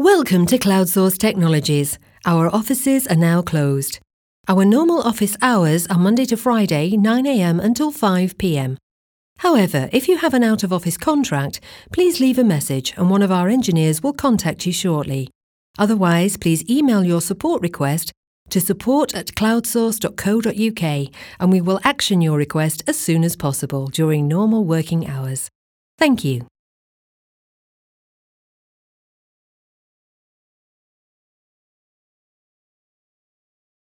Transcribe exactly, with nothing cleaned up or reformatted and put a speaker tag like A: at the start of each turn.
A: Welcome to CloudSource Technologies. Our offices are now closed. Our normal office hours are Monday to Friday, nine a m until five p m. However, if you have an out-of-office contract, please leave a message and one of our engineers will contact you shortly. Otherwise, please email your support request to support at cloudsource dot co dot U K and we will action your request as soon as possible during normal working hours. Thank you.